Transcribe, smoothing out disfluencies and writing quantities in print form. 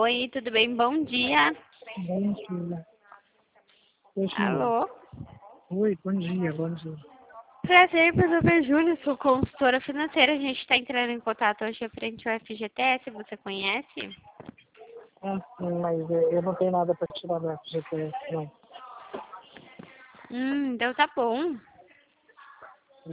Oi, tudo bem? Bom dia. Bom dia. Oi, senhor. Alô? Oi, bom dia, bom dia. Prazer, meu nome é Júlia, sou consultora financeira. A gente está entrando em contato hoje referente ao FGTS, você conhece? Mas eu não tenho nada para tirar da FGTS, não. Então tá bom.